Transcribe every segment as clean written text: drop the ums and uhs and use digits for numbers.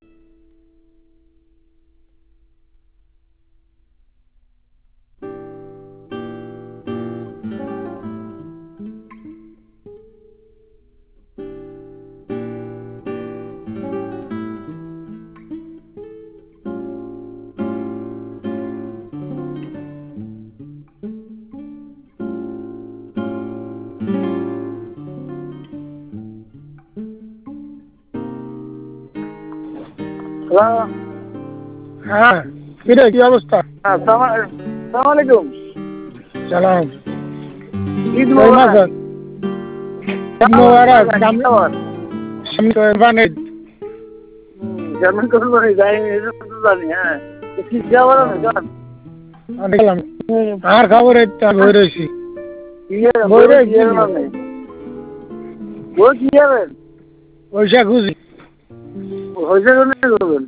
Hello. হ্যাঁ, কিরে কি অবস্থা? আসসালামু আলাইকুম। সালাম। ঈদ কই মোবারক। মাছ? ঈদ মোবারক। সামনে তো এরবান ঈদ। জার্মান কথা বলি যাই তো জানি। হ্যাঁ, কি খবর আছে জান? দেখলাম আর খবর এই তো বই রয়েছি। বই বই রয়েছি কি হবে? বই কি হবে? পয়সা খুঁজি। হয়েছে কোনে করবেন?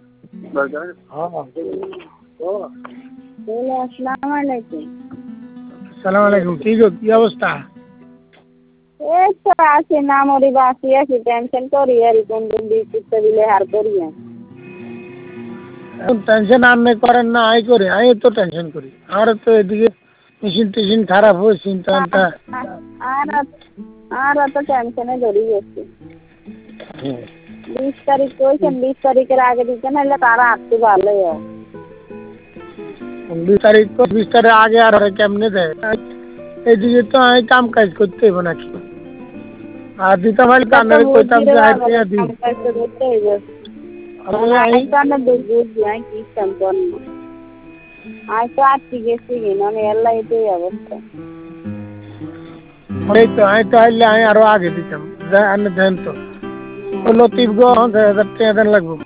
আসসালামু আলাইকুম। সালাম আলাইকুম। কি গো কি অবস্থা? এই তো আছি না মরি বাঁচি আছি টেনশন করি আর কোন দিন দিতে দিলে হার করি এখন টেনশন আপনি করেন না আই করে আমি তো টেনশন করি। আর তো এদিকে মেশিন টেশিন খারাপ হয়ে চিন্তা আর আর তো টেনশনে ধরে গেছি। 20 তারিখ কইছেন 20 তারিখের আগে দিতে নাহলে তারা আসতে ভালো হয়। 20 তারিখ আগে আর কেমনে দেয়? এদিকে তো আমি কাম কাজ করতে হইব নাকি? আর দিতে পারলে কানের কইতাম যে আই পেয়ে দিই। এই তো আমি তো আইলে আমি আরো আগে দিতাম। আনে দেন তো লতিফ গো 1000 টাকা দেন লাগবো।